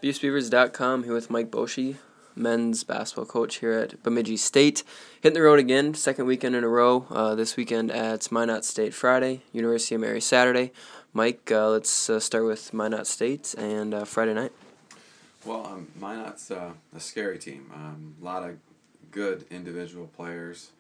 BuceBeavers.com here with Mike Boshi, men's basketball coach here at Bemidji State. Hitting the road again, second weekend in a row. This weekend at Minot State Friday, University of Mary Saturday. Mike, let's start with Minot State and Friday night. Well, Minot's a scary team. A lot of good individual players.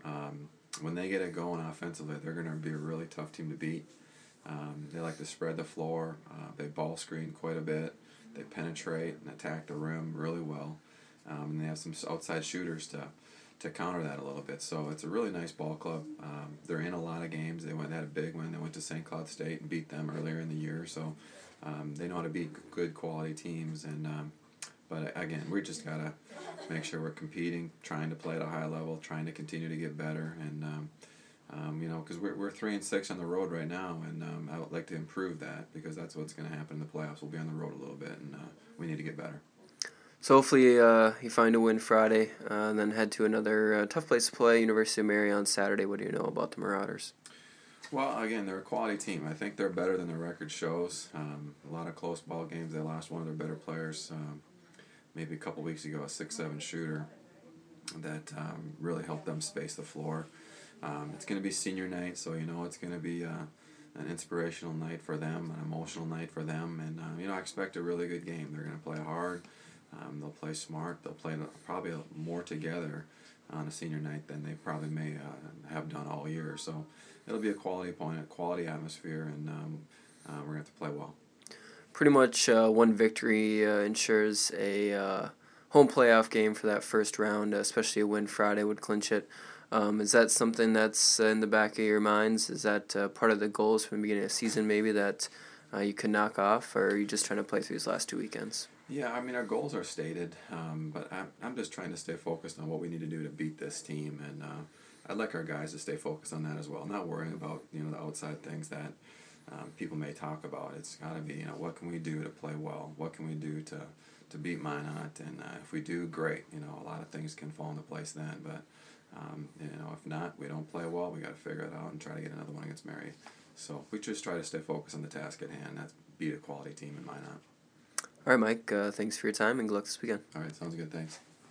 When they get it going offensively, they're going to be a really tough team to beat. They like to spread the floor. They ball screen quite a bit. They penetrate and attack the rim really well. And they have some outside shooters to counter that a little bit. So it's a really nice ball club. They're in a lot of games. They had a big win. They went to St. Cloud State and beat them earlier in the year. So they know how to beat good quality teams. But again, we just got to make sure we're competing, trying to play at a high level, trying to continue to get better. And because we're 3-6 on the road right now, and I would like to improve that because that's what's going to happen in the playoffs. We'll be on the road a little bit, and we need to get better. So hopefully you find a win Friday, and then head to another tough place to play, University of Mary on Saturday. What do you know about the Marauders? Well, again, they're a quality team. I think they're better than the record shows. A lot of close ball games. They lost one of their better players maybe a couple weeks ago, a 6'7" shooter that really helped them space the floor. It's going to be senior night, so it's going to be an inspirational night for them, an emotional night for them, and I expect a really good game. They're going to play hard, they'll play smart, they'll play probably more together on a senior night than they probably may have done all year. So it'll be a quality opponent, quality atmosphere, and we're going to have to play well. Pretty much one victory ensures a home playoff game for that first round, especially a win Friday would clinch it. Is that something that's in the back of your minds? Is that part of the goals from the beginning of the season maybe that you could knock off, or are you just trying to play through these last two weekends? Yeah, our goals are stated, but I'm just trying to stay focused on what we need to do to beat this team, and I'd like our guys to stay focused on that as well, not worrying about the outside things that people may talk about. It's got to be what can we do to play well? What can we do to beat Minot? And if we do, great. A lot of things can fall into place then, but if not, we don't play well. We got to figure it out and try to get another one against Mary. So we just try to stay focused on the task at hand. That's beat a quality team in Minot. All right, Mike. Thanks for your time and good luck this weekend. All right, sounds good. Thanks.